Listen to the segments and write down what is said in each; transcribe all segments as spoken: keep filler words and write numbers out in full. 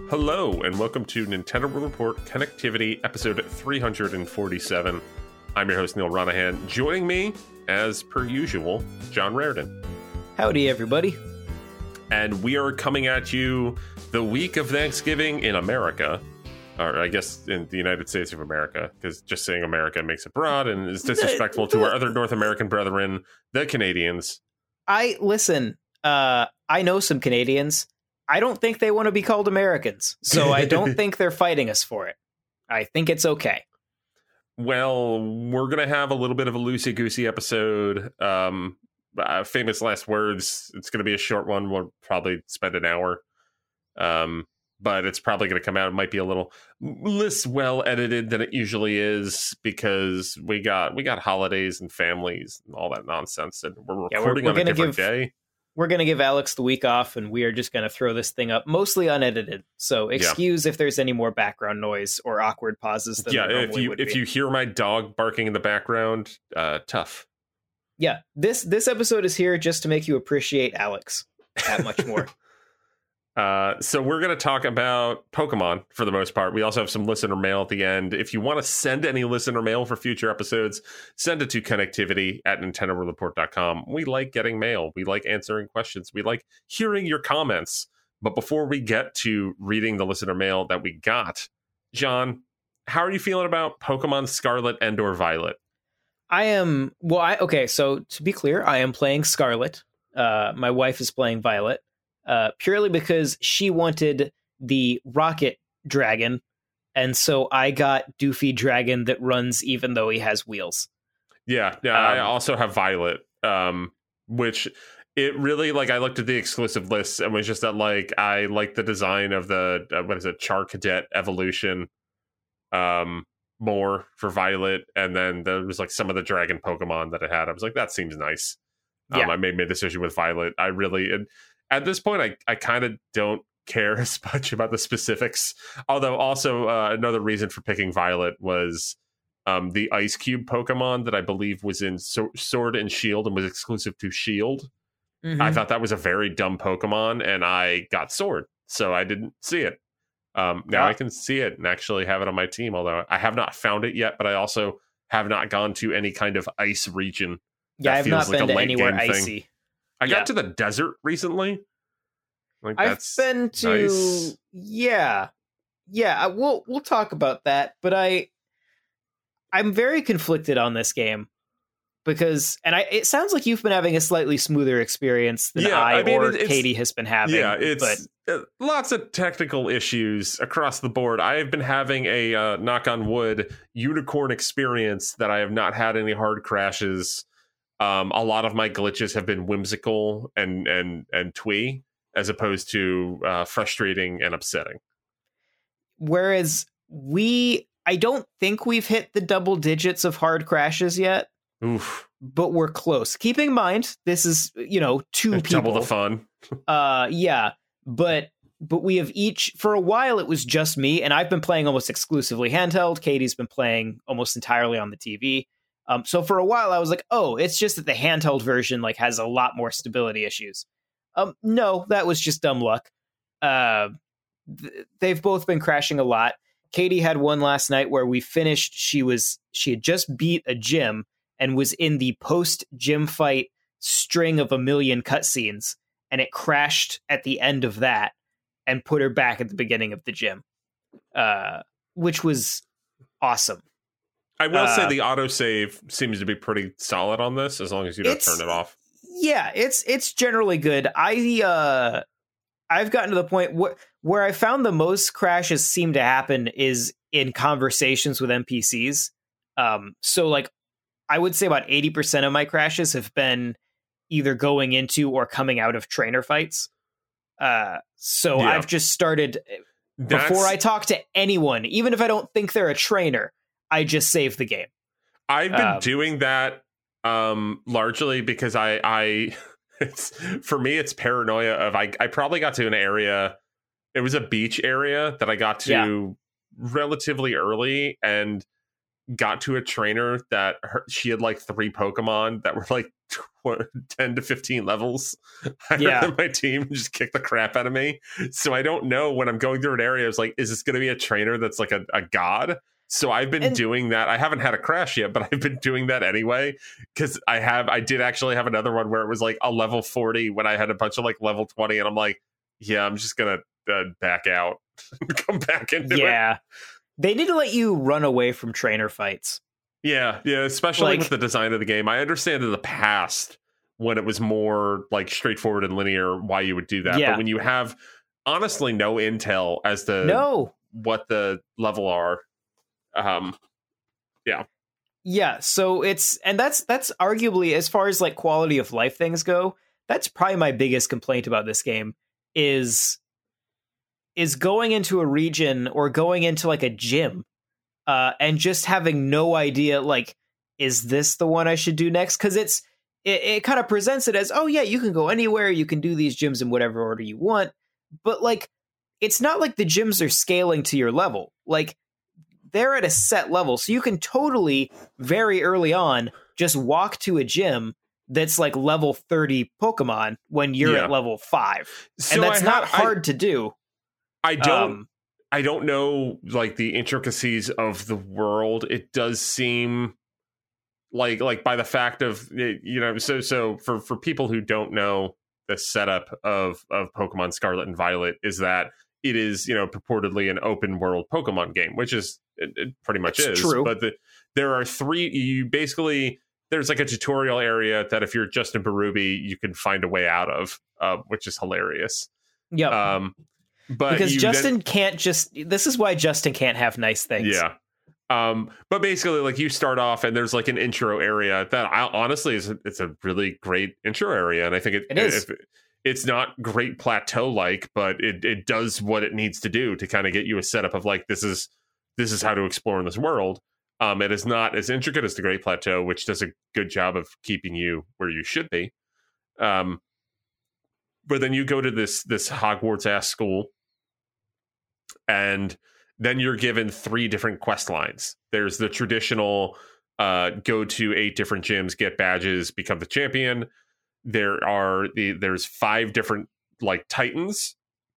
Hello, and welcome to Nintendo World Report Connectivity, episode three hundred forty-seven. I'm your host, Neil Ronahan. Joining me, as per usual, John Raridan. Howdy, everybody. And we are coming at you the week of Thanksgiving in America, or I guess in the United States of America, because just saying America makes it broad and is disrespectful to our other North American brethren, the Canadians. I, listen, uh, I know some Canadians. I don't think they want to be called Americans, so I don't think they're fighting us for it. I think it's okay. Well, we're going to have a little bit of a loosey-goosey episode. Um, uh, famous last words. It's going to be a short one. We'll probably spend an hour. Um, but it's probably going to come out. It might be a little less well-edited than it usually is because we got we got holidays and families and all that nonsense. And we're recording yeah, we're, we're on a different give... day. We're going to give Alex the week off, and we are just going to throw this thing up mostly unedited. So excuse yeah. if there's any more background noise or awkward pauses than yeah, there if you would if be. you hear my dog barking in the background, uh, tough. Yeah, this this episode is here just to make you appreciate Alex that much more. Uh, so we're going to talk about Pokemon for the most part. We also have some listener mail at the end. If you want to send any listener mail for future episodes, send it to connectivity at nintendo world report dot com. We like getting mail. We like answering questions. We like hearing your comments. But before we get to reading the listener mail that we got, John, how are you feeling about Pokemon Scarlet and or Violet? I am, well, I, okay, so to be clear, I am playing Scarlet. Uh, my wife is playing Violet. Uh, purely because she wanted the rocket dragon, and so I got Doofy Dragon that runs even though he has wheels. Yeah, yeah. Um, I also have Violet, um, which it really like. I looked at the exclusive lists and was just that like I like the design of the uh, what is it, Char Cadet evolution, um, more for Violet, and then there was like some of the dragon Pokemon that it had. I was like, that seems nice. Um, yeah. I made my decision with Violet. I really. It, At this point, I, I kind of don't care as much about the specifics. Although also uh, another reason for picking Violet was um, the Ice Cube Pokemon that I believe was in so- Sword and Shield and was exclusive to Shield. Mm-hmm. I thought that was a very dumb Pokemon, and I got Sword, so I didn't see it. Um, now yeah. I can see it and actually have it on my team, although I have not found it yet, but I also have not gone to any kind of ice region. Yeah, I've not like been to anywhere icy. Thing. I got yeah. to the desert recently. Like, I've been to nice. yeah, yeah. We'll we'll talk about that, but I I'm very conflicted on this game because, and I it sounds like you've been having a slightly smoother experience than yeah, I, I mean, or it, Katie has been having. Yeah, it's but uh, lots of technical issues across the board. I have been having a uh, knock on wood unicorn experience that I have not had any hard crashes. Um, a lot of my glitches have been whimsical and and and twee, as opposed to uh, frustrating and upsetting. Whereas we, I don't think we've hit the double digits of hard crashes yet. Oof. But we're close. Keeping in mind, this is, you know, two It's people. Double the fun. uh, yeah, but but we have each, for a while it was just me, and I've been playing almost exclusively handheld. Katie's been playing almost entirely on the T V. Um, so for a while I was like, oh, it's just that the handheld version like has a lot more stability issues. Um, no, that was just dumb luck. Uh, th- they've both been crashing a lot. Katie had one last night where we finished. She was she had just beat a gym and was in the post gym fight string of a million cutscenes, and it crashed at the end of that and put her back at the beginning of the gym, uh, which was awesome. I will uh, say the autosave seems to be pretty solid on this, as long as you don't turn it off. Yeah, it's it's generally good. I uh, I've gotten to the point where where I found the most crashes seem to happen is in conversations with N P Cs. Um, so like, I would say about eighty percent of my crashes have been either going into or coming out of trainer fights. Uh, so yeah. I've just started That's... before I talk to anyone, even if I don't think they're a trainer, I just save the game. I've been um, doing that um, largely because I, I it's, for me, it's paranoia of I, I probably got to an area. It was a beach area that I got to yeah. relatively early and got to a trainer that her, she had like three Pokemon that were like ten to fifteen levels higher Yeah. than my team and just kick the crap out of me. So I don't know when I'm going through an area, I was like, is this going to be a trainer that's like a, a god? So I've been And- doing that. I haven't had a crash yet, but I've been doing that anyway. Because I have, I did actually have another one where it was like a level forty when I had a bunch of like level twenty. And I'm like, yeah, I'm just going to uh, back out and come back into it. Yeah. They need to let you run away from trainer fights. Yeah, yeah, especially Like- with the design of the game. I understand in the past when it was more like straightforward and linear why you would do that. Yeah. But when you have honestly no intel as to No. what the level are, um, Yeah, so it's and that's that's arguably, as far as like quality of life things go, that's probably my biggest complaint about this game is is going into a region or going into like a gym uh and just having no idea, like, is this the one I should do next? Because it's it, it kind of presents it as, oh yeah, you can go anywhere, you can do these gyms in whatever order you want, but like it's not like the gyms are scaling to your level. Like, they're at a set level, so you can totally very early on just walk to a gym that's like level thirty Pokemon when you're Yeah. at level five, so and that's I not have- I- hard to do. I don't. Um, I don't know like the intricacies of the world. It does seem like like by the fact of you know so so for for people who don't know the setup of of Pokemon Scarlet and Violet is that it is you know purportedly an open world Pokemon game, which is it, it pretty much It's is. true. But the, there are three. You basically there's like a tutorial area that if you're Justin Baruby, you can find a way out of, uh, which is hilarious. yep. Um, but because you Justin then, can't just. This is why Justin can't have nice things. yeah. Um, but basically, like you start off and there's like an intro area that I, honestly is it's a really great intro area, and I think it, It is. If, it's not great plateau like, but it it does what it needs to do to kind of get you a setup of like this is this is how to explore in this world. Um, it is not as intricate as the Great Plateau, which does a good job of keeping you where you should be. Um, but then you go to this this Hogwarts ass school, and then you're given three different quest lines. There's the traditional uh, go to eight different gyms, get badges, become the champion. There are the there's five different like Titans,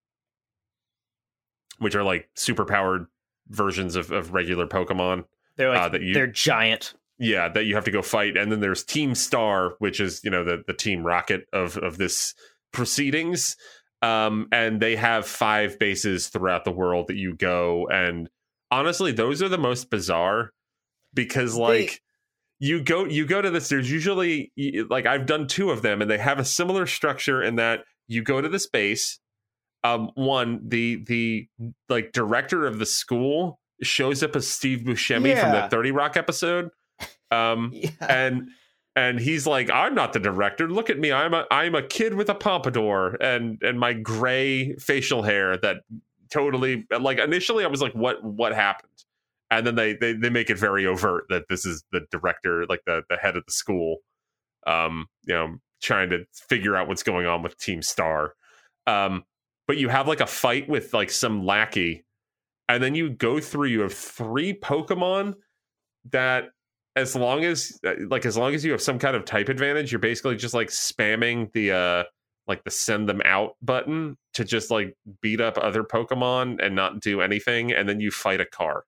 which are like super powered versions of, of regular Pokemon. They're like Uh, that you- they're giant. Yeah, that you have to go fight. And then there's Team Star, which is, you know, the, the Team Rocket of, of this proceedings. Um, and they have five bases throughout the world that you go. And honestly, those are the most bizarre because like you go you go to this, there's usually like I've done two of them and they have a similar structure in that you go to this base. Um, one, the the like director of the school shows up as Steve Buscemi from Yeah. the thirty Rock episode. Um, Yeah. and and he's like, I'm not the director. Look at me. I'm a I'm a kid with a pompadour and and my gray facial hair that totally like initially I was like, what what happened? And then they they, they make it very overt that this is the director, like the, the head of the school, um, you know, trying to figure out what's going on with Team Star. Um, but you have like a fight with like some lackey, and then you go through, you have three Pokemon that as long as like as long as you have some kind of type advantage, you're basically just like spamming the uh like the send them out button to just like beat up other Pokemon and not do anything, and then you fight a car.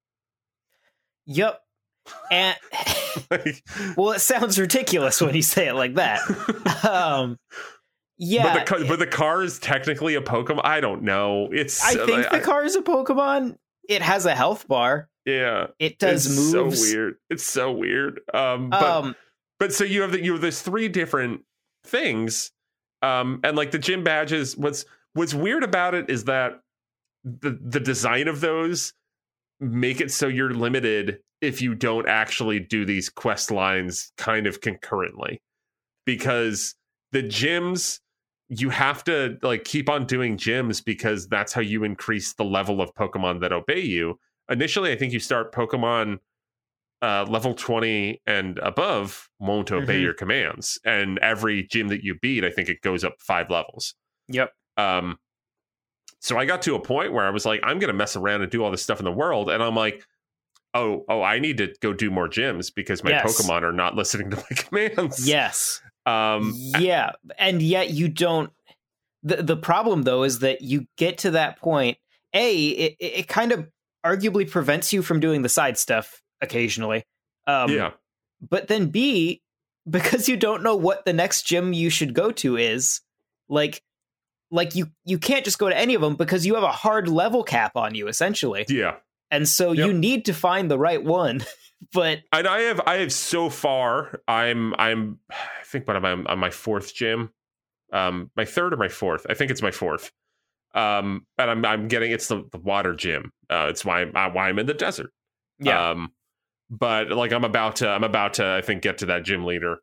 Yep. And Like, well, it sounds ridiculous when you say it like that. Um, yeah, but the ca- but the car is technically a Pokemon. I don't know. It's I think like, the car is a Pokemon. It has a health bar. yeah, It does it's moves. so weird. It's so weird. Um, but Um, But so you have the, you have these three different things, um, and like the gym badges. What's what's weird about it is that the the design of those make it so you're limited if you don't actually do these quest lines kind of concurrently, because the gyms you have to like keep on doing gyms because that's how you increase the level of Pokemon that obey you. Initially, I think you start Pokemon. Uh, level twenty and above won't obey Mhm. your commands, and every gym that you beat, I think it goes up five levels. yep. Um, so I got to a point where I was like, I'm going to mess around and do all this stuff in the world, and I'm like, oh, oh, I need to go do more gyms because my Yes. Pokemon are not listening to my commands. Yes. Um, yeah, and yet you don't. The the problem though is that you get to that point. A, it it kind of arguably prevents you from doing the side stuff occasionally. Um, yeah. But then B, because you don't know what the next gym you should go to is, like, like you you can't just go to any of them because you have a hard level cap on you essentially. Yeah. And so Yep. you need to find the right one. But and I have I have so far I'm I'm I think what am I on my fourth gym, um my third or my fourth I think it's my fourth, um and I'm I'm getting it's the, the water gym. Uh, it's why uh, why I'm in the desert. yeah, Um, but like I'm about to I'm about to I think get to that gym leader,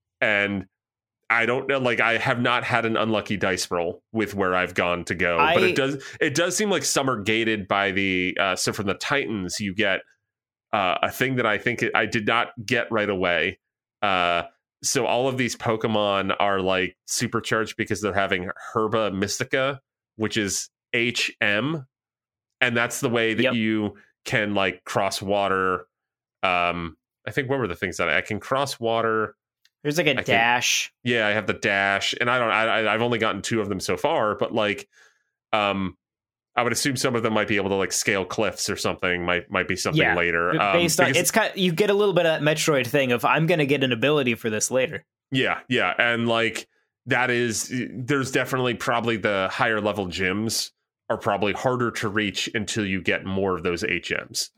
and I don't know, like I have not had an unlucky dice roll with where I've gone to go, I, but it does it does seem like some are gated by the uh, so from the Titans you get uh, a thing that I think I did not get right away. Uh, so all of these Pokemon are like supercharged because they're having Herba Mystica, which is H M, and that's the way that Yep. you can like cross water. Um, I think what were the things that I, I can cross water. there's like a I dash. Can, yeah, I have the dash, and I don't. I, I've only gotten two of them so far, but like, um, I would assume some of them might be able to like scale cliffs or something. Might might be something Yeah, later. Um, based on because- it's kind of, you get a little bit of that Metroid thing of I'm going to get an ability for this later. Yeah, yeah, and like that is there's definitely probably the higher level gyms are probably harder to reach until you get more of those H Ms.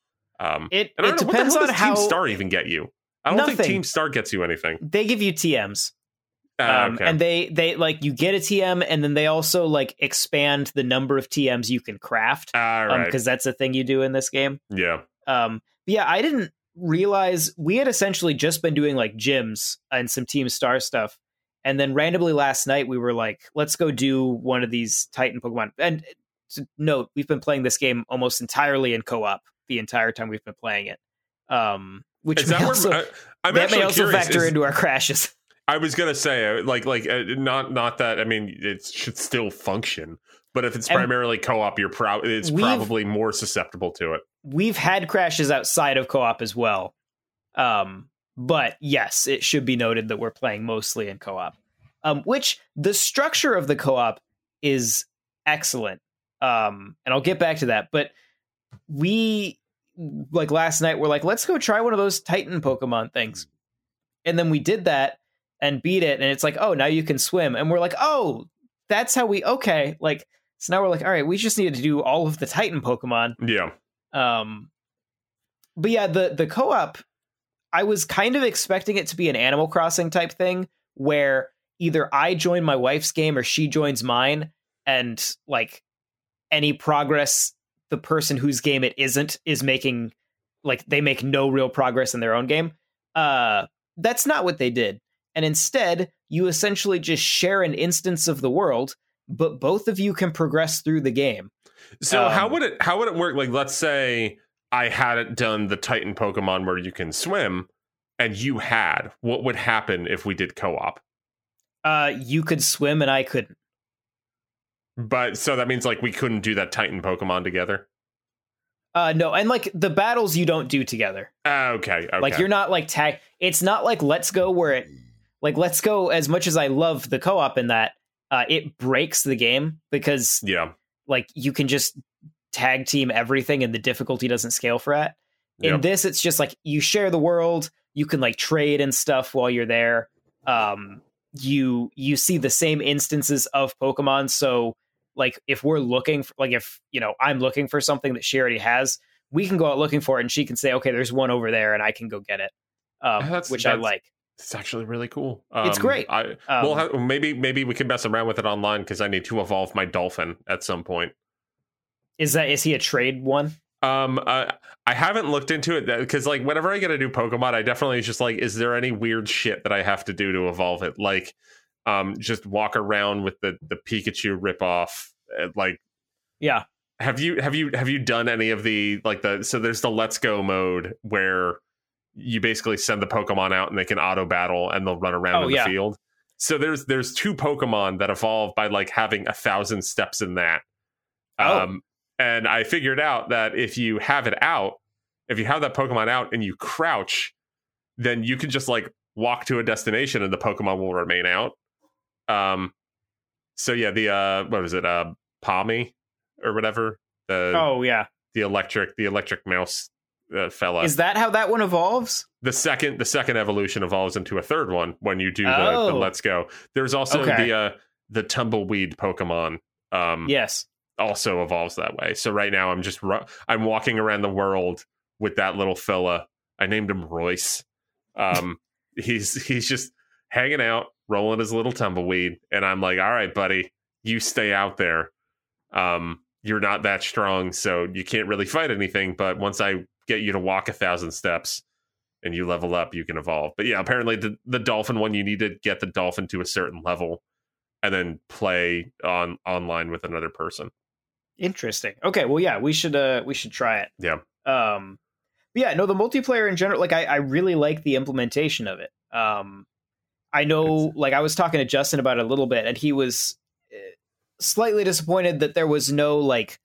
Um, It and I it don't know, depends what the on hell does how Team Star even get you. I don't think Nothing. Team Star gets you anything. they give you T Ms. Uh, Um, okay. and they they like you get a T M and then they also like expand the number of T Ms you can craft All um right. because that's a thing you do in this game. Yeah. Um, but yeah, I didn't realize we had essentially just been doing like gyms and some Team Star stuff, and then randomly last night we were like, let's go do one of these Titan Pokemon. And to note, we've been playing this game almost entirely in co-op the entire time we've been playing it. Um, which Is may that also, where, I, I'm that actually may also curious. factor Is- into our crashes. I was gonna say, uh, like, like uh, not not that. I mean, it should still function, but if it's And primarily co-op, you're pro- it's we've- probably more susceptible to it. We've had crashes outside of co-op as well. Um, but yes, it should be noted that we're playing mostly in co-op. Um, which the structure of the co-op is excellent. Um, and I'll get back to that. But we, like last night, we're like, let's go try one of those Titan Pokemon things. And then we did that and beat it. And it's like, oh, now you can swim. And we're like, oh, that's how we, okay. Like, so now we're like, all right, we just need to do all of the Titan Pokemon. Yeah. Um, but yeah, the the co-op, I was kind of expecting it to be an Animal Crossing type thing where either I join my wife's game or she joins mine, and like any progress the person whose game it isn't is making, like they make no real progress in their own game. Uh, that's not what they did. And instead, you essentially just share an instance of the world, but both of you can progress through the game. So Um, how would it how would it work? Like, let's say I hadn't done the Titan Pokemon where you can swim, and you had. What would happen if we did co-op? Uh, you could swim and I couldn't. But so that means like we couldn't do that Titan Pokemon together. Uh, no, and like the battles you don't do together. Uh, okay, okay. Like you're not like tag. It's not like Let's Go where it, like Let's Go. As much as I love the co-op in that, uh, it breaks the game because yeah, like you can just tag team everything and the difficulty doesn't scale for that. In Yep. this, it's just like you share the world. You can like trade and stuff while you're there. Um, you you see the same instances of Pokemon. So like if we're looking for, like if you know I'm looking for something that she already has, we can go out looking for it, and she can say, okay, there's one over there, and I can go get it. Um, That's- which I that's- like. it's actually really cool. It's Um, great. I Um, we'll have, maybe maybe we can mess around with it online because I need to evolve my dolphin at some point. Is that is he a trade one? Um, uh, I haven't looked into it because, like, whenever I get a new Pokemon, I definitely just like, is there any weird shit that I have to do to evolve it? Like, um, just walk around with the the Pikachu ripoff. uh, Like, Yeah. have you have you have you done any of the like the? So there's the Let's Go mode where you basically send the Pokemon out and they can auto battle and they'll run around Oh, in the yeah. field. So there's there's two Pokemon that evolve by like having a thousand steps in that. Oh. Um, and I figured out that if you have it out, if you have that Pokemon out and you crouch, then you can just like walk to a destination and the Pokemon will remain out. Um, so yeah, the uh, what was it, uh, Palmy or whatever? The oh yeah, the electric, the electric mouse uh, fella. Is that how that one evolves? The second, the second evolution evolves into a third one when you do the, oh. the Let's Go. There's also okay. the uh, the tumbleweed Pokemon. Um, yes, also evolves that way. So right now I'm just ru- I'm walking around the world with that little fella. I named him Royce. Um, he's he's just hanging out, rolling his little tumbleweed, and I'm like, all right, buddy, you stay out there. Um, you're not that strong, so you can't really fight anything. But once I get you to walk a thousand steps and you level up, you can evolve. But yeah, apparently the, the dolphin one, you need to get the dolphin to a certain level and then play on online with another person. Interesting. Okay, well, yeah, we should uh we should try it. Yeah. Um, but yeah, no, the multiplayer in general, like I, I really like the implementation of it. Um, I know, it's... like I was talking to Justin about it a little bit, and he was slightly disappointed that there was no like.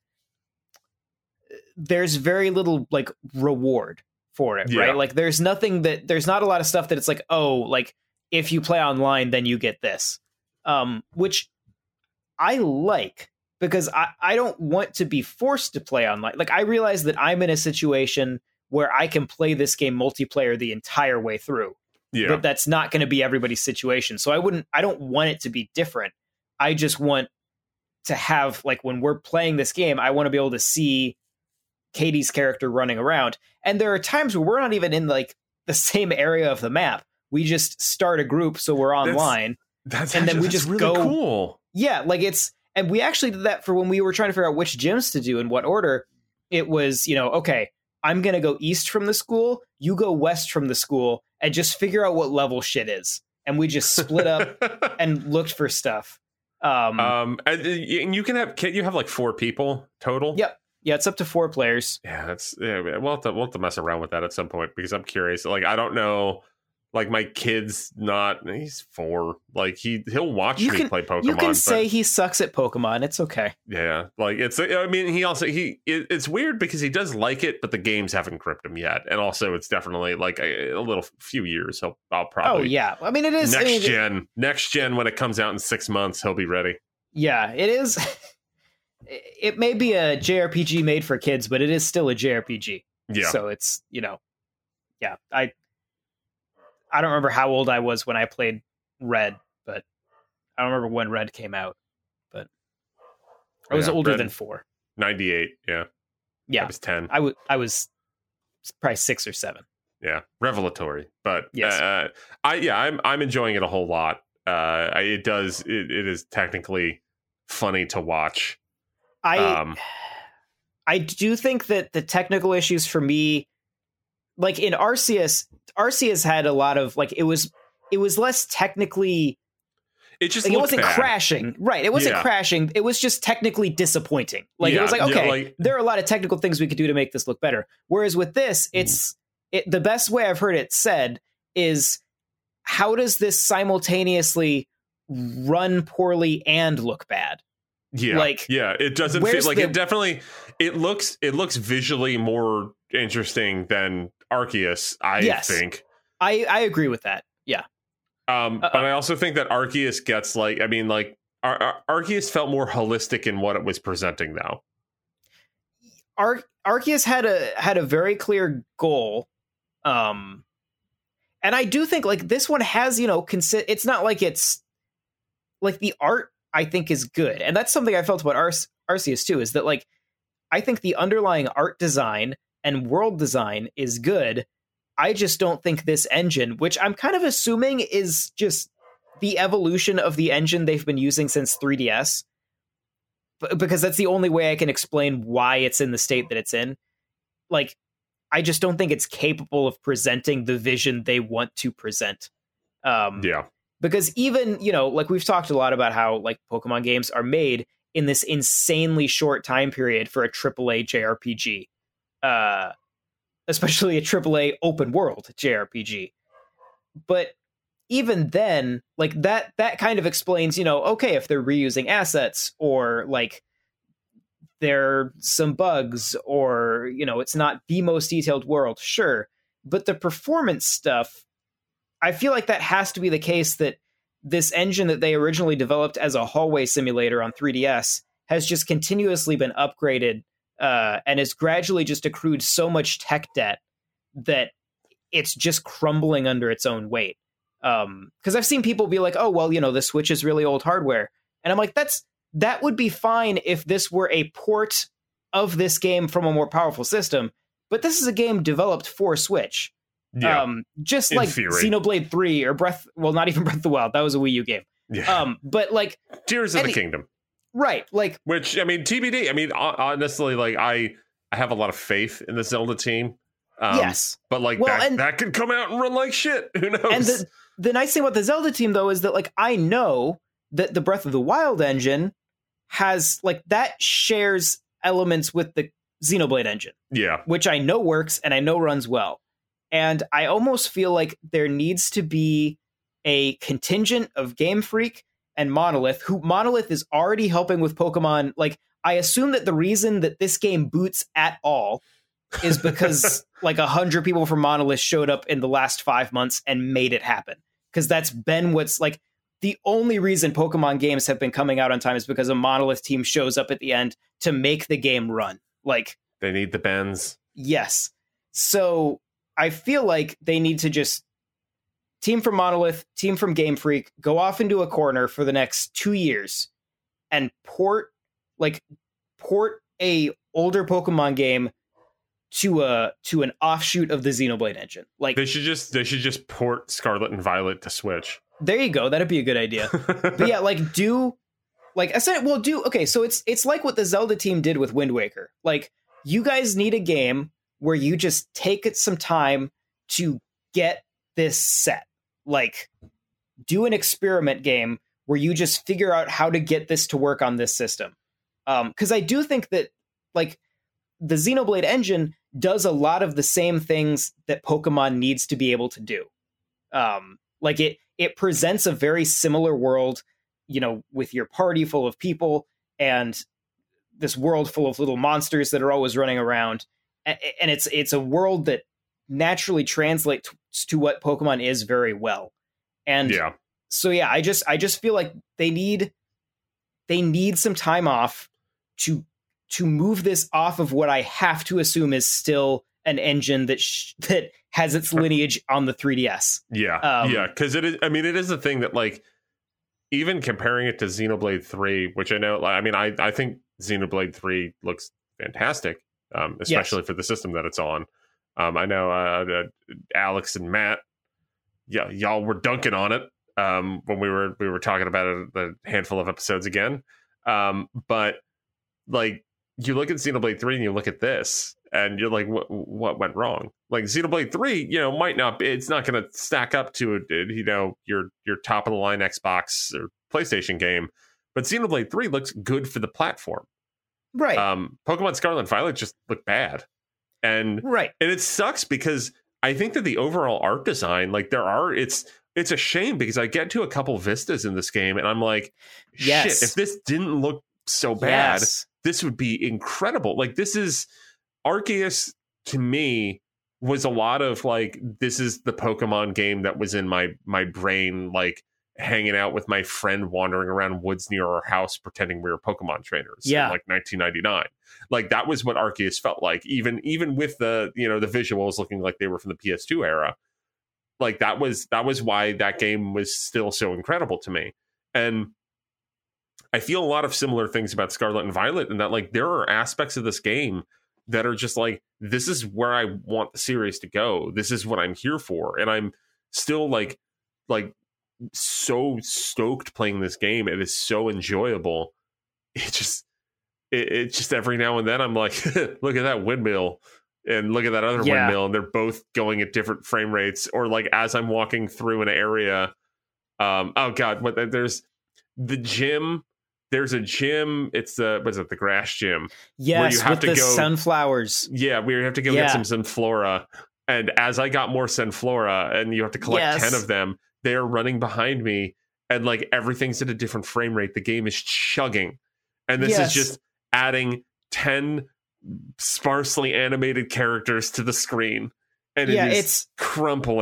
There's very little like reward for it, yeah. right? Like there's nothing that there's not a lot of stuff that it's like, oh, like if you play online, then you get this, um, which I like. Because I, I don't want to be forced to play online. Like, I realize that I'm in a situation where I can play this game multiplayer the entire way through. Yeah. But that's not going to be everybody's situation. So I wouldn't, I don't want it to be different. I just want to have, like, when we're playing this game, I want to be able to see Katie's character running around. And there are times where we're not even in, like, the same area of the map. We just start a group, so we're online. That's, that's and actually, then we that's just really go. Cool. Yeah, like, it's. And we actually did that for when we were trying to figure out which gyms to do in what order. It was, you know, okay, I'm going to go east from the school. You go west from the school and just figure out what level shit is. And we just split up and looked for stuff. Um, um, and you can have, can you have like four people total? Yep. Yeah, it's up to four players. Yeah, that's, yeah, we'll have to, we'll have to mess around with that at some point because I'm curious. Like, I don't know. Like my kid's not, he's four. Like he, he'll watch you me can, play Pokemon. You can but, say he sucks at Pokemon. It's okay. Yeah. Like it's, I mean, he also, he, it, it's weird because he does like it, but the games haven't gripped him yet. And also it's definitely like a, a little few years. He'll, I'll probably. Oh yeah. I mean, it is. Next I mean, gen, it, next gen, when it comes out in six months, he'll be ready. Yeah, it is. It may be a J R P G made for kids, but it is still a J R P G. Yeah. So it's, you know, yeah, I, I don't remember how old I was when I played Red, but I don't remember when Red came out, but I was yeah, older Red, than four. ninety-eight. Yeah. Yeah. I was ten. I, w- I was probably six or seven. Yeah. Revelatory. But yes. uh, I, yeah, I'm, I'm enjoying it a whole lot. Uh, it does. It, it is technically funny to watch. I, um, I do think that the technical issues for me, like in Arceus, Arceus had a lot of like it was it was less technically. It just like, it wasn't bad. crashing, right? It wasn't yeah. crashing. It was just technically disappointing. Like yeah, it was like okay, yeah, like, there are a lot of technical things we could do to make this look better. Whereas with this, it's it, the best way I've heard it said is how does this simultaneously run poorly and look bad? Yeah, like yeah, it doesn't feel like the, it. Definitely, it looks it looks visually more interesting than Arceus, I yes, think. I, I agree with that. Yeah. Um, but I also think that Arceus gets like, I mean, like Ar- Ar- Arceus felt more holistic in what it was presenting, though. Ar- Arceus had a had a very clear goal, um, and I do think like this one has, you know, consi- it's not like it's like the art I think is good, and that's something I felt about Ar- Arceus too. Is that like I think the underlying art design and world design is good. I just don't think this engine, which I'm kind of assuming is just the evolution of the engine they've been using since three D S, b- because that's the only way I can explain why it's in the state that it's in. Like, I just don't think it's capable of presenting the vision they want to present. Um, yeah. Because even, you know, like we've talked a lot about how like Pokemon games are made in this insanely short time period for a triple A J R P G. Uh, especially a triple A open world J R P G. But even then, like that, that kind of explains, you know, okay, if they're reusing assets or like there are some bugs or, you know, it's not the most detailed world, sure. But the performance stuff, I feel like that has to be the case, that this engine that they originally developed as a hallway simulator on three D S has just continuously been upgraded uh, and has gradually just accrued so much tech debt that it's just crumbling under its own weight. Um, because I've seen people be like, oh, well, you know, the Switch is really old hardware. And I'm like, that's that would be fine if this were a port of this game from a more powerful system. But this is a game developed for Switch. Yeah, um, just in like theory. Xenoblade three or Breath, well, not even Breath of the Wild. That was a Wii U game. Yeah. Um, but like Tears of any, the Kingdom. Right. Like, which, I mean, T B D, I mean, honestly, like I, I have a lot of faith in the Zelda team. Um, yes. But like well, that, and, that could come out and run like shit. Who knows? And the, the nice thing about the Zelda team, though, is that like I know that the Breath of the Wild engine has like that shares elements with the Xenoblade engine. Yeah. Which I know works and I know runs well. And I almost feel like there needs to be a contingent of Game Freak and Monolith, who Monolith is already helping with Pokemon. Like, I assume that the reason that this game boots at all is because like a hundred people from Monolith showed up in the last five months and made it happen. Because that's been what's like the only reason Pokemon games have been coming out on time is because a Monolith team shows up at the end to make the game run. Like, they need the bends. Yes. So I feel like they need to just team from Monolith, team from Game Freak, go off into a corner for the next two years and port like port a older Pokemon game to a to an offshoot of the Xenoblade engine. Like they should just they should just port Scarlet and Violet to Switch. There you go. That'd be a good idea. But yeah, like do like I said, well, do okay. So it's it's like what the Zelda team did with Wind Waker. Like you guys need a game where you just take it some time to get this set. Like, do an experiment game where you just figure out how to get this to work on this system. Um, because I do think that, like, the Xenoblade engine does a lot of the same things that Pokemon needs to be able to do. Um, like, it it presents a very similar world, you know, with your party full of people and this world full of little monsters that are always running around. And it's it's a world that naturally translates to what Pokemon is very well. And yeah. so yeah, I just I just feel like they need they need some time off to to move this off of what I have to assume is still an engine that sh- that has its lineage on the three D S. Yeah, um, yeah, because it is. I mean, it is a thing that like even comparing it to Xenoblade three, which I know, like, I mean, I I think Xenoblade three looks fantastic. Um, especially yes. for the system that it's on. Um, I know uh, uh, Alex and Matt, yeah, y'all were dunking on it um, when we were we were talking about it a handful of episodes again. Um, but like you look at Xenoblade three and you look at this, and you're like, what what went wrong? Like Xenoblade three, you know, might not be, it's not going to stack up to you know your your top of the line Xbox or PlayStation game, but Xenoblade three looks good for the platform. Right. Um, Pokemon Scarlet and Violet just look bad. And right. And it sucks because I think that the overall art design, like there are, it's it's a shame because I get to a couple vistas in this game and I'm like, yes. shit, if this didn't look so bad, yes. this would be incredible. Like this is Arceus to me was a lot of like, this is the Pokemon game that was in my my brain, like hanging out with my friend wandering around woods near our house pretending we were Pokemon trainers yeah. in like nineteen ninety-nine. Like that was what Arceus felt like, even even with the you know the visuals looking like they were from the P S two era. Like that was that was why that game was still so incredible to me. And I feel a lot of similar things about Scarlet and Violet, in that like there are aspects of this game that are just like, this is where I want the series to go. This is what I'm here for. And I'm still like like so stoked playing this game. It is so enjoyable. It just it, it just every now and then I'm like, look at that windmill and look at that other yeah. windmill, and they're both going at different frame rates. Or like as I'm walking through an area, um oh god, what there's the gym. There's a gym. It's the what is it? The grass gym. Yes, where you have with to the go, sunflowers. Yeah, where you have to go yeah. get some Sunflora. And as I got more Sunflora, and you have to collect yes. ten of them, they're running behind me, and like everything's at a different frame rate. The game is chugging, and this yes. is just adding ten sparsely animated characters to the screen, and yeah, it is it's crumpling.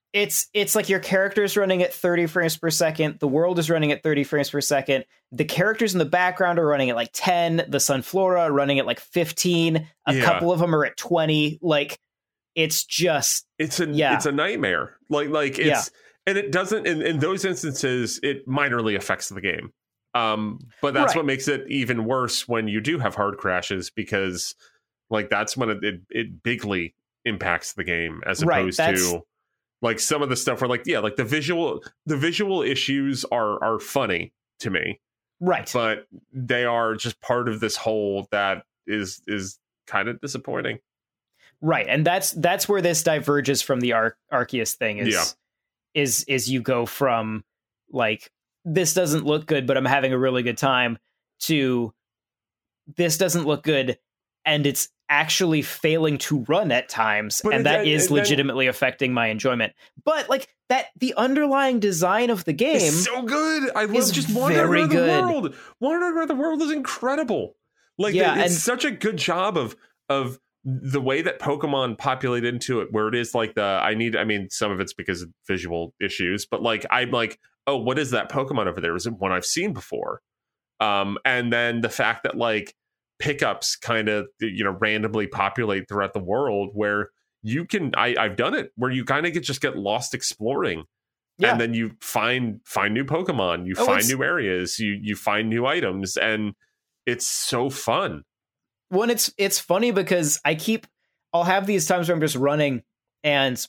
It's it's like your character is running at thirty frames per second. The world is running at thirty frames per second. The characters in the background are running at like ten. The Sunflora are running at like fifteen. A Yeah. couple of them are at twenty. Like, it's just It's a Yeah. it's a nightmare. Like like it's Yeah. and it doesn't in, in those instances it minorly affects the game. Um, but that's Right. what makes it even worse when you do have hard crashes, because like that's when it it, it bigly impacts the game, as Right, opposed that's- to like some of the stuff where like yeah like the visual the visual issues are are funny to me, right. but they are just part of this whole that is is kind of disappointing. Right, and that's that's where this diverges from the Ar- Arceus thing. Is Yeah. is is you go from like, this doesn't look good, but I'm having a really good time, to this doesn't look good and it's actually failing to run at times, But and it- that and- is and then- legitimately affecting my enjoyment. But like that, the underlying design of the game, It's so good. I love is just wandering very around the good. world. Wandering around the world is incredible. Like Yeah, the- it's and- such a good job of of the way that Pokemon populate into it, where it is like the I need. I mean, some of it's because of visual issues, but like I'm like, oh, what is that Pokemon over there? Is it one I've seen before? Um, and then the fact that like pickups kind of you know randomly populate throughout the world, where you can I, I've done it where you kind of get just get lost exploring. Yeah. And then you find find new Pokemon, you Oh, find it's- new areas, you you find new items, and it's so fun. when it's it's funny because I keep I'll have these times where I'm just running and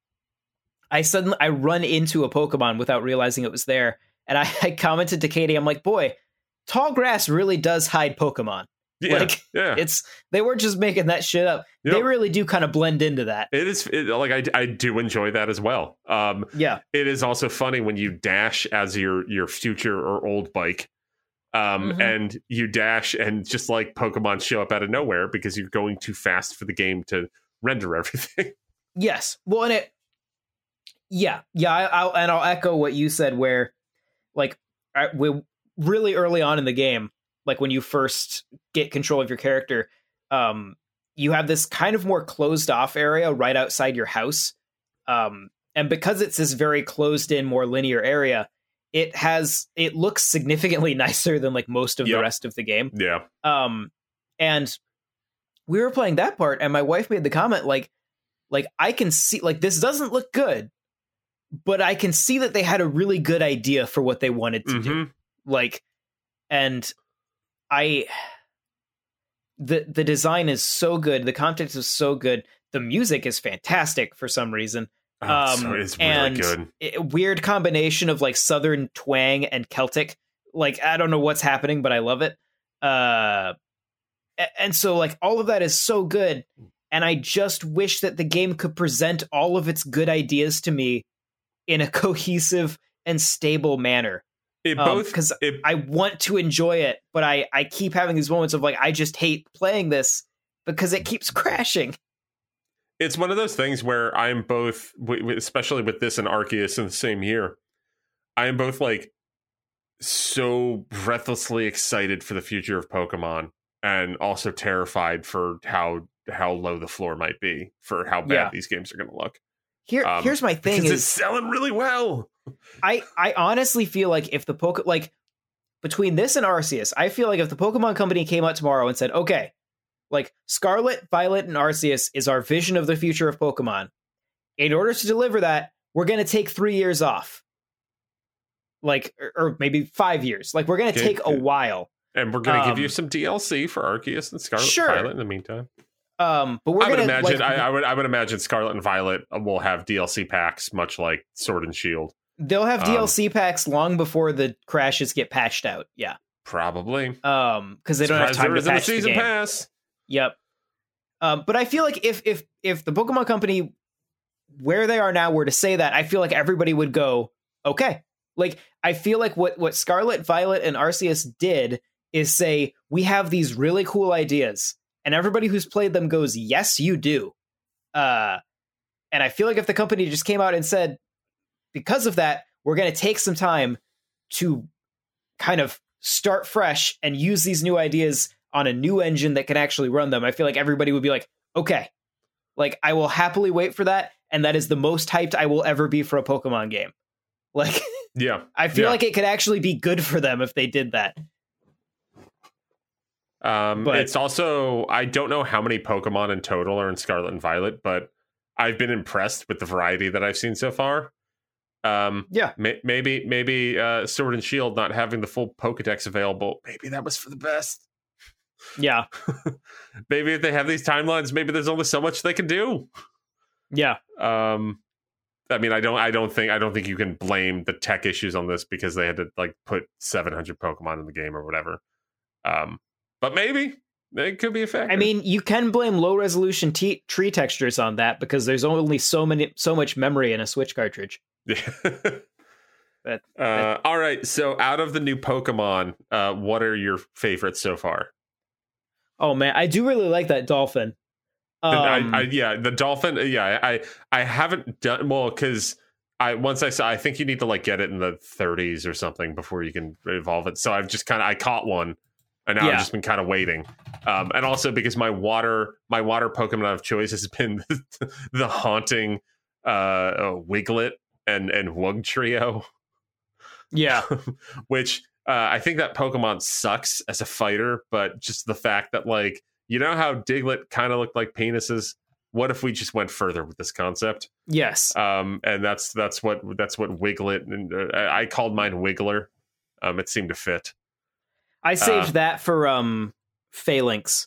I suddenly I run into a Pokemon without realizing it was there, and I, I commented to Katie, I'm like, boy, tall grass really does hide Pokemon. Yeah, Like, yeah. It's they weren't just making that shit up. Yep. They really do kind of blend into that. It is it, like I, I do enjoy that as well. Um, Yeah, it is also funny when you dash as your your future or old bike, um, Mhm. and you dash and just like Pokemon show up out of nowhere because you're going too fast for the game to render everything. yes. Well, and it, yeah, yeah. I, I'll and I'll echo what you said, where like I, we really early on in the game, like when you first get control of your character, um, you have this kind of more closed off area right outside your house. Um, and because it's this very closed in, more linear area, it has, it looks significantly nicer than like most of Yep. the rest of the game. Yeah, Um, and we were playing that part and my wife made the comment, like, like I can see, like, this doesn't look good, but I can see that they had a really good idea for what they wanted to do. Mhm. Like, and I, the the design is so good, the context is so good, the music is fantastic for some reason. Oh, it's, Um, so- it's really and good. it, weird combination of like Southern twang and Celtic. Like, I don't know what's happening, but I love it. Uh, a- and so like all of that is so good, and I just wish that the game could present all of its good ideas to me in a cohesive and stable manner. It Um, both 'cause it, I want to enjoy it, but I, I keep having these moments of like, I just hate playing this because it keeps crashing. it's one of those things where I'm both, w- w- especially with this and Arceus in the same year, I am both like so breathlessly excited for the future of Pokemon, and also terrified for how how low the floor might be for how bad Yeah. these games are going to look. Here, Um, here's my thing Because is it's selling really well. I, I honestly feel like if the Poke like between this and Arceus, I feel like if the Pokemon Company came out tomorrow and said, okay, like Scarlet, Violet, and Arceus is our vision of the future of Pokemon. In order to deliver that, we're going to take three years off. Like, or, or maybe five years. Like, we're going to Okay, take a good. while. And we're going to give Um, you some D L C for Arceus and Scarlet Sure. and Violet in the meantime. Um, but we're I would going to imagine like, I, I would I would imagine Scarlet and Violet will have D L C packs, much like Sword and Shield. they'll have um, D L C packs long before the crashes get patched out. Yeah. Probably. Um, because they don't have Surprised time there to isn't a patch the season game. pass. Yep. Um, but I feel like if if if the Pokemon Company, where they are now, were to say that, I feel like everybody would go, okay. Like, I feel like what what Scarlet, Violet, and Arceus did is say, we have these really cool ideas, and everybody who's played them goes, yes, you do. Uh, and I feel like if the company just came out and said, because of that, we're going to take some time to kind of start fresh and use these new ideas on a new engine that can actually run them, I feel like everybody would be like, okay, Like, I will happily wait for that, and that is the most hyped I will ever be for a Pokemon game. Like, yeah, I feel yeah. like it could actually be good for them if they did that. Um, But- it's also, I don't know how many Pokemon in total are in Scarlet and Violet, but I've been impressed with the variety that I've seen so far. Um, Yeah. may, maybe maybe uh, Sword and Shield not having the full Pokedex available, maybe that was for the best. Yeah. Maybe if they have these timelines, maybe there's only so much they can do. Yeah. Um, I mean, I don't, I don't think, I don't think you can blame the tech issues on this because they had to like put seven hundred Pokemon in the game or whatever. Um, but maybe it could be a factor. I mean, you can blame low resolution t- tree textures on that because there's only so many, so much memory in a Switch cartridge. Yeah. But, uh, all right. So, out of the new Pokemon, uh, what are your favorites so far? Oh man, I do really like that dolphin. The- Um, I, I, yeah, the dolphin. Yeah, I, I haven't done well because I once I saw. I think you need to like get it in the thirties or something before you can evolve it. So I've just kind of I caught one, and now Yeah. I've just been kind of waiting. Um, and also because my water, my water Pokemon of choice has been the haunting uh, uh, Wiglet and and Wugtrio. yeah, Which uh, I think that Pokemon sucks as a fighter, but just the fact that like you know how Diglett kind of looked like penises. What if we just went further with this concept? yes, Um, and that's that's what that's what Wiglet and uh, I called mine Wiggler. Um, it seemed to fit. I saved uh, that for um Phalanx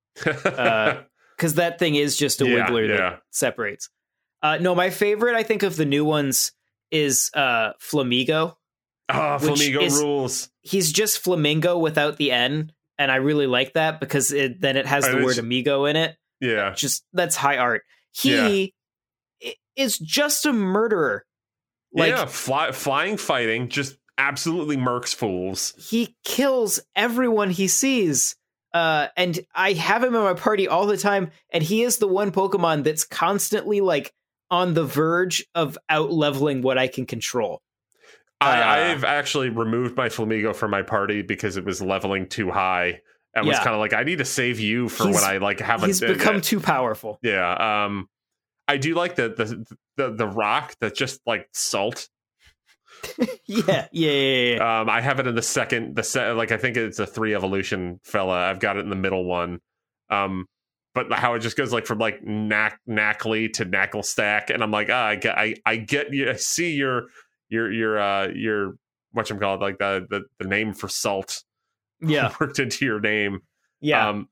because that thing is just a Yeah, wiggler yeah. that separates. Uh, no, my favorite I think of the new ones is uh Flamigo. Oh, Which Flamigo is- rules. He's just flamingo without the N, and I really like that because it, then it has And the it's- word amigo in it. Yeah, Just that's high art. He i- is just a murderer. Like yeah. Fly, flying, fighting, just absolutely murks fools. he kills everyone he sees. Uh, and I have him in my party all the time, and he is the one Pokemon that's constantly like on the verge of out leveling what I can control. I, Uh, I've actually removed my Flamigo from my party because it was leveling too high. And was Yeah. kind of like, I need to save you for He's- when I like have a He's become too powerful. yeah. Um, I do like the the the, the rock that's just like salt. yeah, yeah, yeah, yeah. Um, I have it in the second, the set, like I think it's a three evolution fella. I've got it in the middle one. Um, but how it just goes like from like knack knackly to knackle stack, and I'm like, ah, I get, I, I get you. I see your, your, your, uh, your whatchamacallit, like the, the the name for salt yeah, worked into your name. yeah. Um,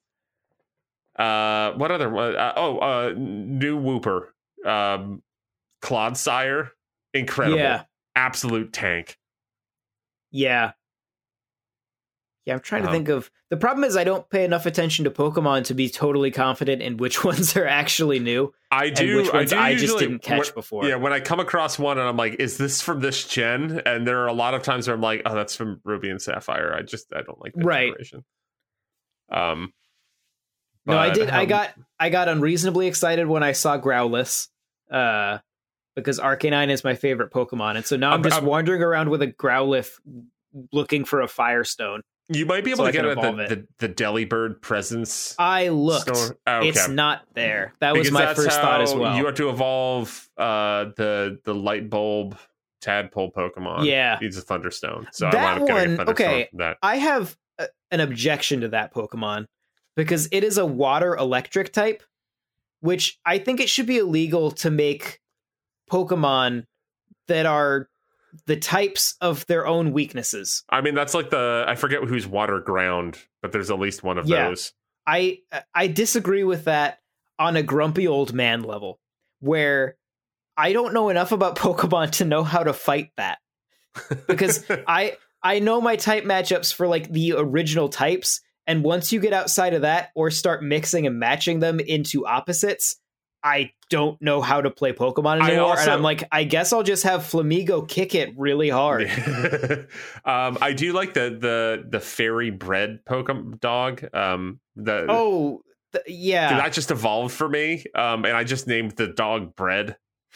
uh, what other? Uh, oh, uh, new Wooper, um, Clodsire, incredible, Yeah. absolute tank. Yeah. Yeah, I'm trying to Um, think of the problem is I don't pay enough attention to Pokemon to be totally confident in which ones are actually new I and do. which ones I, do I, just usually- didn't catch when- before. Yeah, when I come across one and I'm like, "Is this from this gen?" And there are a lot of times where I'm like, "Oh, that's from Ruby and Sapphire." I just I don't like that Right. generation. Um, no, I but, did. I um, got I got unreasonably excited when I saw Growlithe, uh, because Arcanine is my favorite Pokemon, and so now I'm, I'm- just I'm- wandering around with a Growlithe looking for a Firestone. You might be able so to I get can it at evolve the, it. the the Delibird presence. I looked. store. Oh, okay. It's not there. That was Because my that's first thought as how well. You have to evolve uh, the the light bulb tadpole Pokemon. Yeah. Needs a Thunderstone. So That I wound up getting a one- Thunderstone okay. from that. I have a, an objection to that Pokemon because it is a water electric type, which I think it should be illegal to make Pokemon that are the types of their own weaknesses. I mean, that's like the I forget who's water ground, but there's at least one of Yeah. those. I I disagree with that on a grumpy old man level, where I don't know enough about Pokemon to know how to fight that. Because I I know my type matchups for like the original types, and once you get outside of that or start mixing and matching them into opposites, I don't know how to play Pokemon I anymore. and also- I'm like, I guess I'll just have Flamigo kick it really hard. um, I do like the the the fairy bred Pokemon dog. Um, the Oh, th- yeah. that just evolved for me. Um, and I just named the dog Bread.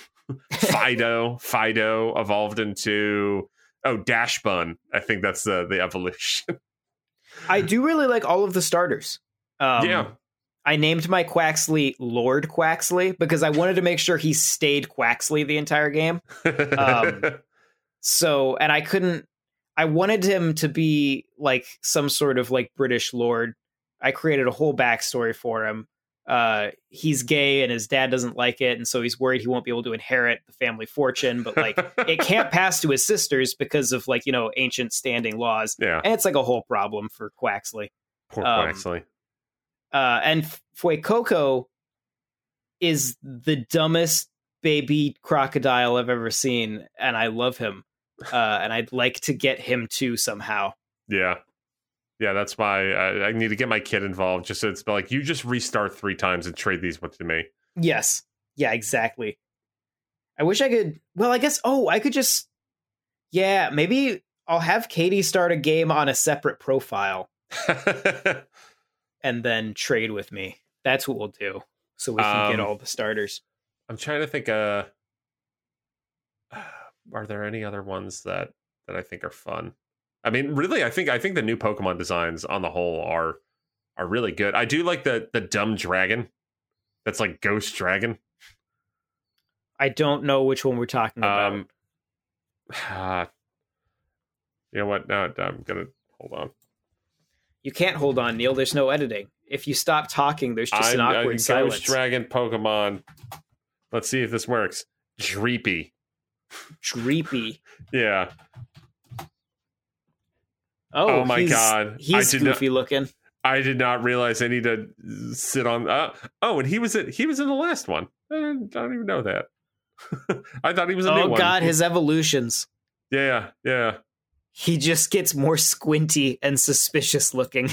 Fido, Fido evolved into oh Dash Bun. I think that's the the evolution. I do really like all of the starters. Um, Yeah. I named my Quaxley Lord Quaxley because I wanted to make sure he stayed Quaxley the entire game. Um, so, and I couldn't, I wanted him to be like some sort of like British lord. I created a whole backstory for him. Uh, he's gay and his dad doesn't like it. And so he's worried he won't be able to inherit the family fortune, but like it can't pass to his sisters because of like, you know, ancient standing laws. Yeah. And it's like a whole problem for Quaxley. Poor Um, Quaxley. Uh, and Fuecoco is the dumbest baby crocodile I've ever seen. And I love him. Uh, and I'd like to get him too somehow. Yeah. Yeah, that's why I, I need to get my kid involved. Just so it's like, you just restart three times and trade these to me. Yes. Yeah, exactly. I wish I could. Well, I guess. Oh, I could just. Yeah, maybe I'll have Katie start a game on a separate profile and then trade with me. That's what we'll do. So we can um, get all the starters. I'm trying to think. Uh, are there any other ones that, that I think are fun? I mean, really, I think I think the new Pokemon designs on the whole are are really good. I do like the the dumb dragon. That's like Ghost Dragon. I don't know which one we're talking about. Um, uh, you know what? No, I'm gonna hold on. You can't hold on, Neil. There's no editing. If you stop talking, there's just I'm, an awkward uh, silence. Ghost Dragon Pokemon. Let's see if this works. Dreepy. Dreepy. Yeah. Oh, oh my he's, god. He's goofy not, looking. I did not realize I need to sit on uh, oh, and he was in, he was in the last one. I don't, I don't even know that. I thought he was a oh new one. Oh god, his evolutions. Yeah, yeah. He just gets more squinty and suspicious looking.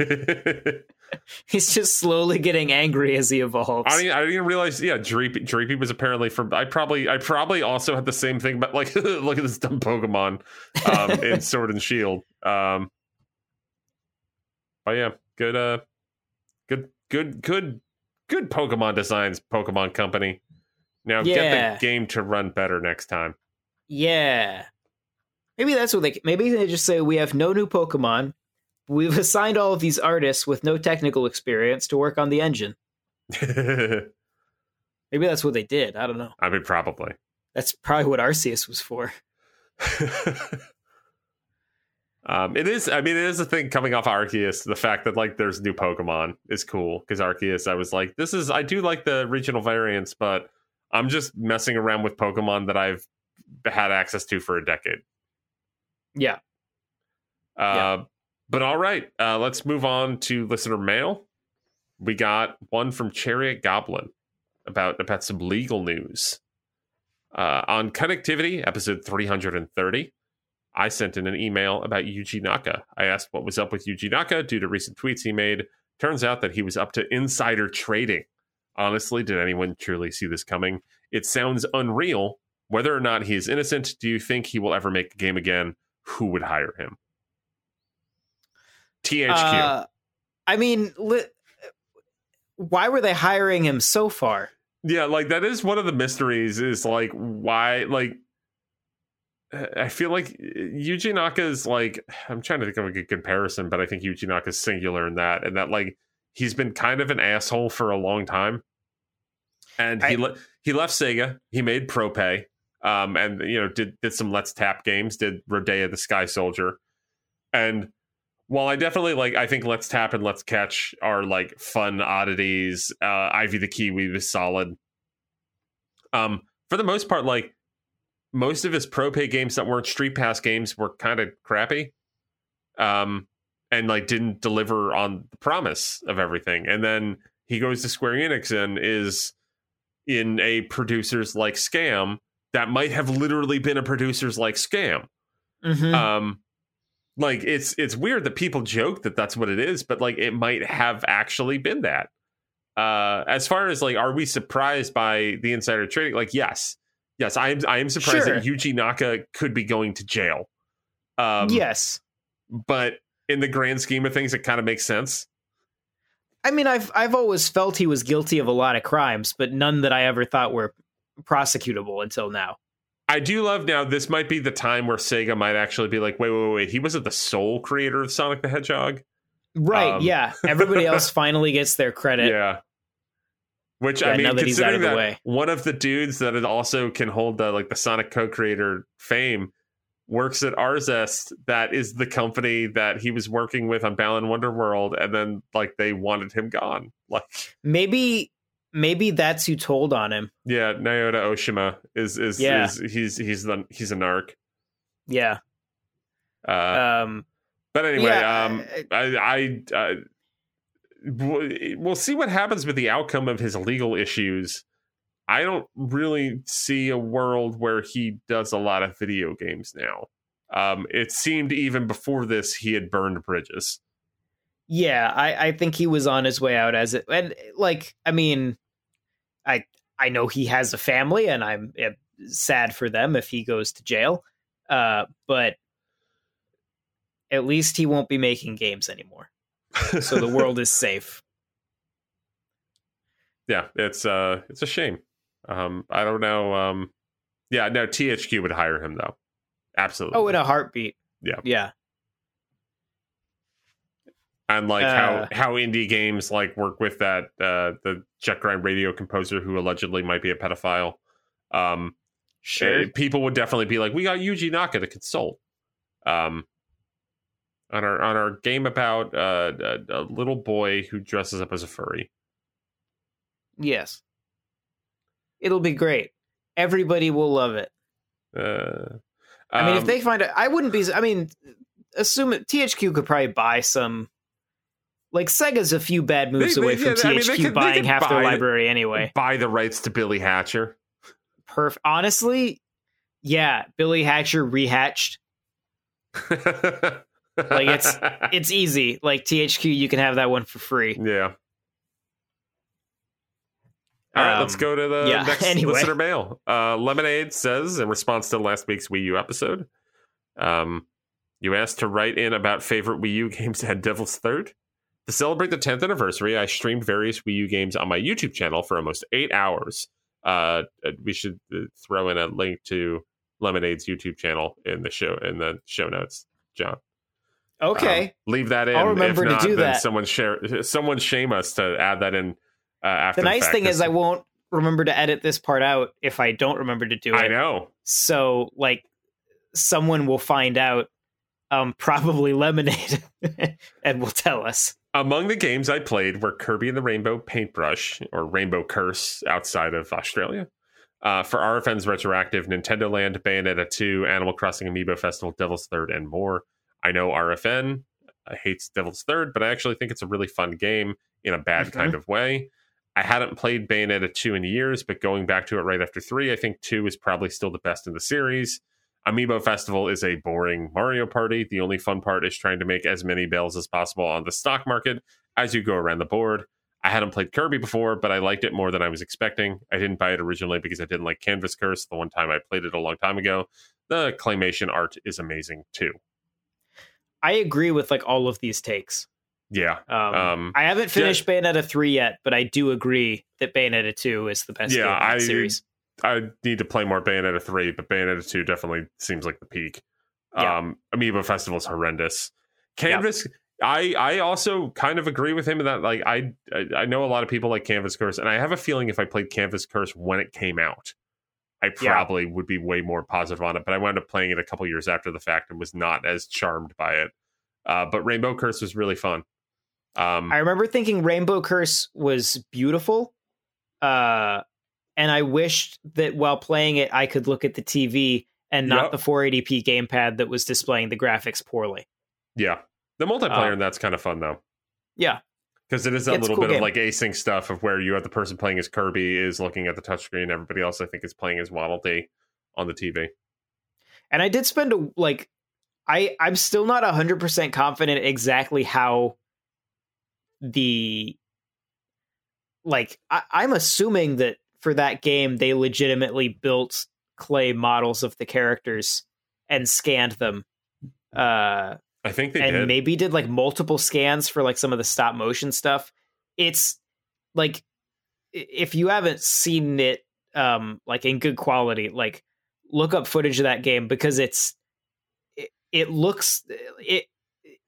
He's just slowly getting angry as he evolves. I didn't, I didn't realize. Yeah, Dreepy, Dreepy was apparently from. I probably, I probably also had the same thing, but like, look at this dumb Pokemon um, in Sword and Shield. Um, but yeah, good, uh, good, good, good, good Pokemon designs. Pokemon Company. Now yeah. Get the game to run better next time. Yeah. Maybe that's what they. Maybe they just say we have no new Pokemon. We've assigned all of these artists with no technical experience to work on the engine. Maybe that's what they did. I don't know. I mean, probably. That's probably what Arceus was for. um, it is. I mean, it is a thing coming off Arceus. The fact that like there's new Pokemon is cool because Arceus, I was like, this is. I do like the regional variants, but I'm just messing around with Pokemon that I've had access to for a decade. Yeah. Uh, yeah. But all right, uh, let's move on to listener mail. We got one from Chariot Goblin about, about some legal news. Uh, on Connectivity, episode three hundred thirty, I sent in an email about Yuji Naka. I asked what was up with Yuji Naka due to recent tweets he made. Turns out that he was up to insider trading. Honestly, did anyone truly see this coming? It sounds unreal. Whether or not he is innocent, do you think he will ever make the game again? Who would hire him? T H Q. Uh, I mean, li- why were they hiring him so far? Yeah, like that is one of the mysteries is like why, like, I feel like Yuji Naka is like, I'm trying to think of a good comparison, but I think Yuji Naka is singular in that, and that like he's been kind of an asshole for a long time. And he I, le- he left Sega, he made ProPay, um, and you know, did did some Let's Tap games, did Rodea the Sky Soldier. And while I definitely like, I think Let's Tap and Let's Catch are like fun oddities. Uh, Ivy the Kiwi was solid. Um, for the most part, like most of his ProPay games that weren't Street Pass games were kind of crappy, um, and like didn't deliver on the promise of everything. And then he goes to Square Enix and is in a producers like scam that might have literally been a producers like scam. Mm-hmm. Um. Like, it's it's weird that people joke that that's what it is, but, like, it might have actually been that. Uh, as far as, like, are we surprised by the insider trading? Like, yes. Yes, I am I am surprised sure. that Yuji Naka could be going to jail. Um, yes. But in the grand scheme of things, it kind of makes sense. I mean, I've I've always felt he was guilty of a lot of crimes, but none that I ever thought were prosecutable until now. I do love now, this might be the time where Sega might actually be like, wait, wait, wait, he wasn't the sole creator of Sonic the Hedgehog. Right, Um, yeah. Everybody else finally gets their credit. Yeah. Which, Yeah, I mean, now that he's out considering of the that way. one of the dudes that it also can hold the like the Sonic co-creator fame works at Arzest, that is the company that he was working with on Balan Wonderworld, and then like they wanted him gone. Like Maybe maybe that's who told on him. yeah, Naota Oshima is is Yeah. is he's he's the he's a narc. Yeah. Uh, Um but anyway, yeah, um, I I. Uh, we'll see what happens with the outcome of his legal issues. I don't really see a world where he does a lot of video games now. Um, it seemed even before this he had burned bridges. Yeah, I, I think he was on his way out as it, and like, I mean, I I know he has a family, and I'm uh, sad for them if he goes to jail. Uh, but at least he won't be making games anymore, so the world is safe. Yeah, it's uh, it's a shame. Um, I don't know. Um, yeah, no, T H Q would hire him though. Absolutely. Oh, in a heartbeat. Yeah, yeah. And like Uh, how how indie games like work with that uh, the Jet Grind Radio composer who allegedly might be a pedophile. Um, Sure. uh, people would definitely be like, we got Yuji Naka to consult. Um, on our on our game about uh, a, a little boy who dresses up as a furry. Yes. It'll be great. Everybody will love it. Uh, I mean, if um, they find it, I wouldn't be. I mean, assume it, T H Q could probably buy some. Like Sega's a few bad moves They- they- away from yeah, I mean, T H Q they could- they buying could half their buy- library anyway. buy the rights to Billy Hatcher. Perf. Honestly, yeah, Billy Hatcher rehatched. like it's- It's easy. Like T H Q, you can have that one for free. yeah. All right, Um, let's go to the yeah, next anyway. listener mail. Uh, Lemonade says, in response to last week's Wii U episode, um, you asked to write in about favorite Wii U games and Devil's Third. To celebrate the tenth anniversary, I streamed various Wii U games on my YouTube channel for almost eight hours. Uh, we should uh, throw in a link to Lemonade's YouTube channel in the show in the show notes, John. Okay. Um, leave that in. I'll remember if to not, do then that. Someone share. Someone shame us to add that in. Uh, after The the nice fact. thing This- is, I won't remember to edit this part out if I don't remember to do it. I know. So, like, someone will find out, um, probably Lemonade, and will tell us. Among the games I played were Kirby and the Rainbow Paintbrush, or Rainbow Curse outside of Australia. Uh, for R F N's Retroactive, Nintendo Land, Bayonetta two, Animal Crossing Amiibo Festival, Devil's Third, and more. I know R F N hates Devil's Third, but I actually think it's a really fun game in a bad Mm-hmm. kind of way. I hadn't played Bayonetta two in years, but going back to it right after three, I think two is probably still the best in the series. Amiibo Festival is a boring Mario Party. The only fun part is trying to make as many bells as possible on the stock market as you go around the board. I hadn't played Kirby before, but I liked it more than I was expecting. I didn't buy it originally because I didn't like Canvas Curse the one time I played it a long time ago. The claymation art is amazing too. I agree with, like, all of these takes. Yeah. Um, Um, I haven't finished Bayonetta three yet, but I do agree that Bayonetta two is the best Yeah, game in the I- series. I need to play more Bayonetta three, but Bayonetta two definitely seems like the peak. Yeah. Um, Amiibo Festival is horrendous. Canvas, I I also kind of agree with him in that, like, I, I I know a lot of people like Canvas Curse, and I have a feeling if I played Canvas Curse when it came out, I Yeah. probably would be way more positive on it. But I wound up playing it a couple years after the fact and was not as charmed by it. Uh, but Rainbow Curse was really fun. Um, I remember thinking Rainbow Curse was beautiful, uh, and I wished that while playing it, I could look at the T V and not Yep. the four eighty p gamepad that was displaying the graphics poorly. yeah, the multiplayer Uh, in that's kind of fun though. Yeah, Because it is that It's a little cool bit game. of like async stuff of where you have the person playing as Kirby is looking at the touchscreen. Everybody else, I think, is playing as Waddle Dee on the T V. and I did spend a like, I I'm still not a hundred percent confident exactly how the like I, I'm assuming that for that game they legitimately built clay models of the characters and scanned them. Uh, I think they and did. maybe did like multiple scans for like some of the stop motion stuff. It's like i- if you haven't seen it um like in good quality, like look up footage of that game because it's it, it looks it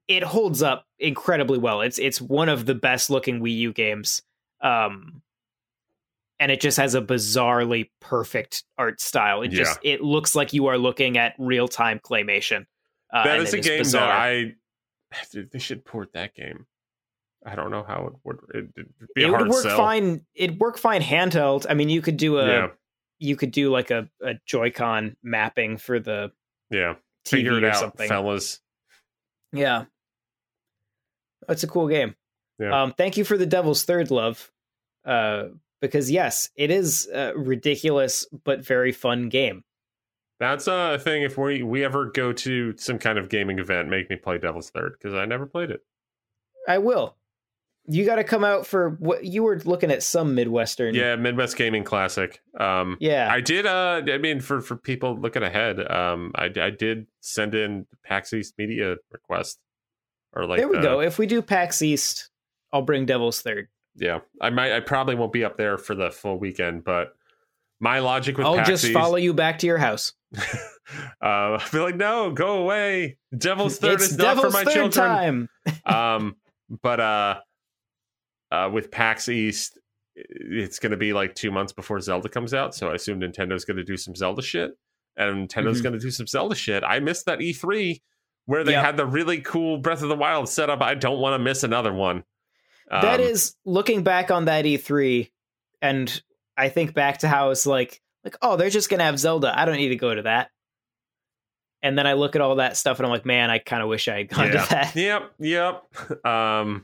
it holds up incredibly well. It's it's one of the best looking Wii U games. Um, and it just has a bizarrely perfect art style. It just yeah. it looks like you are looking at real time claymation. Uh, that is a is game bizarre. that I they should port that game. I don't know how it would. It'd be a it hard would work sell. fine. It'd work fine handheld. I mean, you could do a yeah. you could do like a, a Joy-Con mapping for the yeah. T V Figure it or out, something. fellas. Yeah, that's a cool game. Yeah. Um, thank you for the Devil's Third, love. Uh, because yes, it is a ridiculous but very fun game. That's a thing. If we we ever go to some kind of gaming event, make me play Devil's Third because I never played it. I will. You got to come out for what you were looking at, some Midwestern. Yeah, Midwest Gaming Classic. Um, yeah, I did. Uh, I mean, for, for people looking ahead, um, I, I did send in PAX East media request. Or like, there we uh, go. If we do PAX East, I'll bring Devil's Third. Yeah, I might. I probably won't be up there for the full weekend, but my logic with I'll PAX just East, follow you back to your house. uh, I'll be like, no, go away. Devil's Third it's is Devil's not for my Third children. Time. um, but uh. Uh, with PAX East, it's going to be like two months before Zelda comes out, so I assume Nintendo's going to do some Zelda shit, and Nintendo's mm-hmm. going to do some Zelda shit. I missed that E three where they yep. had the really cool Breath of the Wild setup. I don't want to miss another one. Um, that is, looking back on that E three, and I think back to how it's like, like, oh, they're just going to have Zelda. I don't need to go to that. And then I look at all that stuff, and I'm like, man, I kind of wish I had gone yeah. to that. Yep, yep. Um,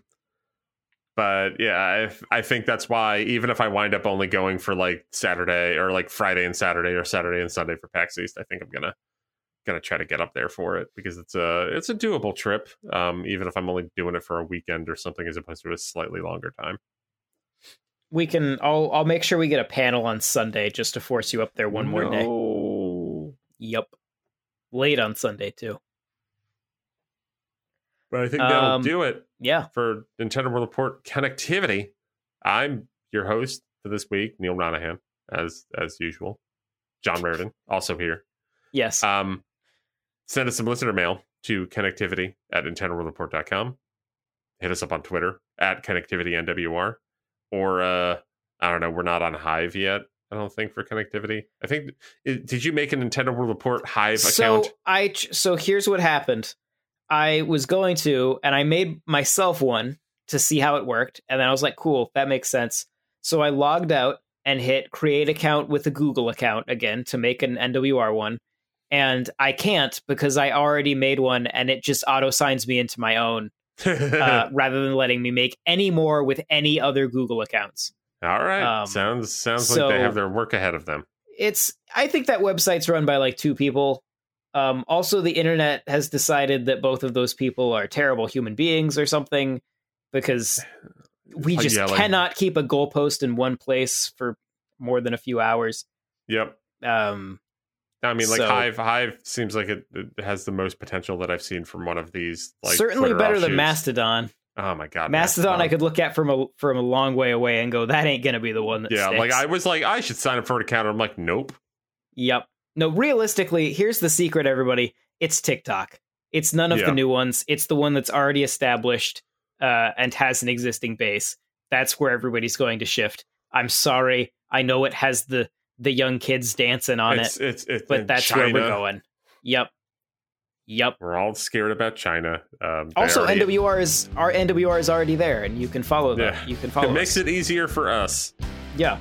But yeah, I, I think that's why even if I wind up only going for like Saturday or like Friday and Saturday or Saturday and Sunday for PAX East, I think I'm gonna gonna try to get up there for it because it's a it's a doable trip. Um, even if I'm only doing it for a weekend or something as opposed to a slightly longer time. We can. I'll I'll make sure we get a panel on Sunday just to force you up there one more day. No. Yep, late on Sunday too. But I think that'll um, do it. Yeah. For Nintendo World Report Connectivity, I'm your host for this week, Neil Ronahan, as as usual. John Raridan, also here. Yes. Um, send us some listener mail to connectivity at nintendo world report dot com. Hit us up on Twitter at connectivitynwr. Or, uh, I don't know, we're not on Hive yet, I don't think, for connectivity. I think, did you make a Nintendo World Report Hive so account? I, so here's what happened. I was going to, and I made myself one to see how it worked. And then I was like, cool, that makes sense. So I logged out and hit create account with a Google account again to make an N W R one. And I can't because I already made one and it just auto signs me into my own uh, rather than letting me make any more with any other Google accounts. All right. Um, sounds sounds so like they have their work ahead of them. It's, I think that website's run by like two people. Um, also, the internet has decided that both of those people are terrible human beings or something because we just yeah, like, cannot keep a goalpost in one place for more than a few hours. Yep. Um, I mean, like so, Hive, Hive seems like it, it has the most potential that I've seen from one of these. Like, certainly Twitter better offshoots. than Mastodon. Oh my god, Mastodon, Mastodon! I could look at from a from a long way away and go, that ain't gonna be the one that yeah, sticks. like I was like, I should sign up for an account. I'm like, nope. Yep. No, realistically, here's the secret, everybody. It's TikTok. It's none of yeah. the new ones. It's the one that's already established uh, and has an existing base. That's where everybody's going to shift. I'm sorry. I know it has the the young kids dancing on it's, it, it's, it's, but that's China. where we're going. Yep. Yep. We're all scared about China. Um, also, already... N W R is our N W R is already there, and you can follow them. Yeah. You can follow. It makes us. it easier for us. Yeah.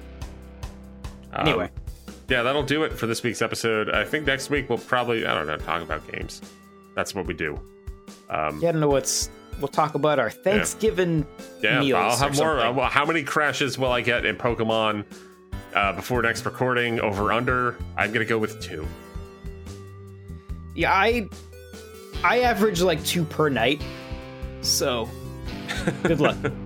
Um, anyway. Yeah, that'll do it for this week's episode. I think next week we'll probably, I don't know, talk about games. That's what we do. Um, yeah, I don't know what's. We'll talk about our Thanksgiving yeah. meals. Yeah, I'll have more. Uh, well, how many crashes will I get in Pokemon uh, before next recording? Over under? I'm gonna go with two. Yeah, I I average like two per night. So good luck.